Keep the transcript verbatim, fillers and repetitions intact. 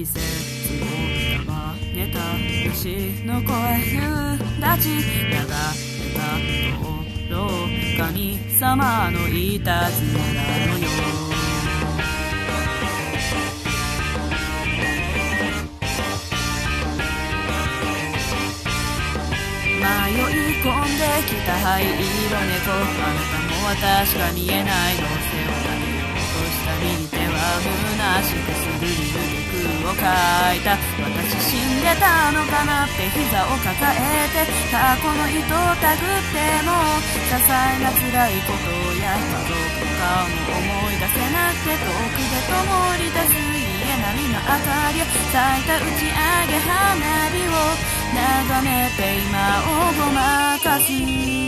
季節を束ねた虫の声夕立ち流れたところ神様のいたずらのよ迷い込んできた灰色猫あなたも私が見えないどうせを投げようとした右手は虚しくすぐり抜け句を書いた私死んでたのかなって膝を抱えて過去の糸をたぐっても些細な辛いことや家族の顔も思い出せなくて遠くで灯り出す家並みの明かりを咲いた打ち上げ花火を眺めて今をごまかす